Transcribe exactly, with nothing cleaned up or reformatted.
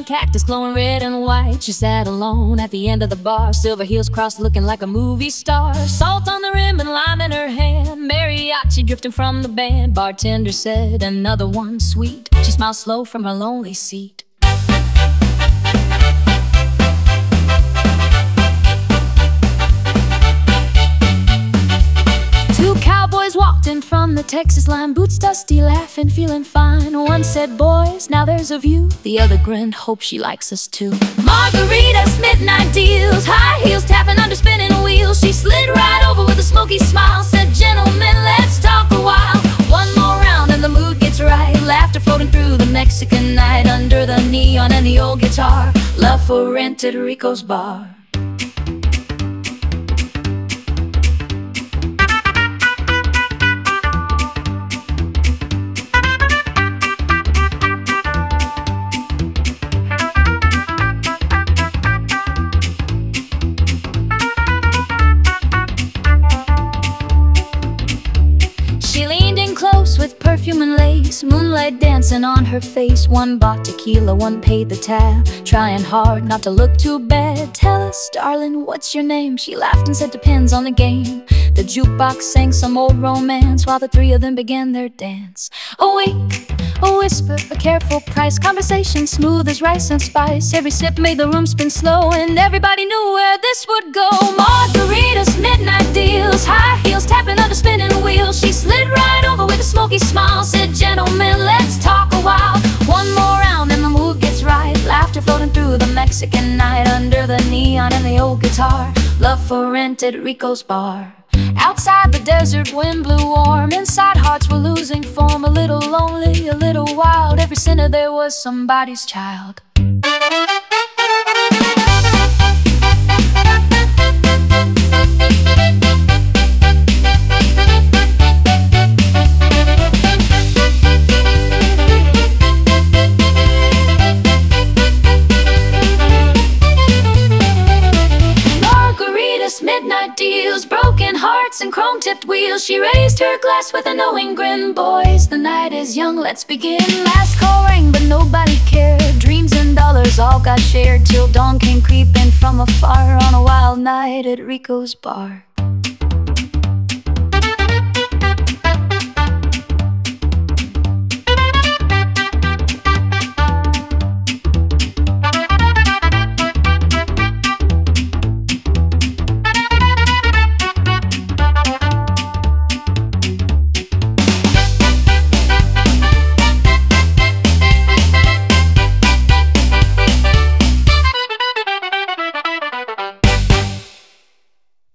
cactus glowing red and white. She sat alone at the end of the bar, silver heels crossed, looking like a movie star. Salt on the rim and lime in her hand, mariachi drifting from the band. Bartender said, another one, sweet. She smiled slow from her lonely seat. Two cowboys walked in from the Texas line, boots dusty, laughing, feeling fine. One said, boys, now there's a view. The other grinned, hope she likes us too. Margaritas, midnight deals, high heels tapping under spinning wheels. She slid right over with a smoky smile, said, gentlemen, let's talk a while. One more round and the mood gets right, laughter floating through the Mexican night. Under the neon and the old guitar, love for rent at Rico's bar. Close with perfume and lace, moonlight dancing on her face. One bought tequila, one paid the tab, trying hard not to look too bad. Tell us, darling, what's your name? She laughed and said, depends on the game. The jukebox sang some old romance while the three of them began their dance. A wink, a whisper, a careful price, conversation smooth as rice and spice. Every sip made the room spin slow, and everybody knew where this would go. Margaritas, midnight deals, high heels tapping under spinning wheels. She slid right over with a smoky smile, said, gentlemen, let's talk a while. One more round and the mood gets right, laughter floating through the Mexican night. Under the neon and the old guitar, love for rent at Rico's bar. Outside the desert wind blew warm, inside hearts were losing form. A little lonely, a little wild, every sinner there was somebody's child. Midnight deals, broken hearts and chrome-tipped wheels. She raised her glass with a knowing grin. Boys, the night is young, let's begin. Last call rang, but nobody cared. Dreams and dollars all got shared till dawn came creeping from afar on a wild night at Rico's bar.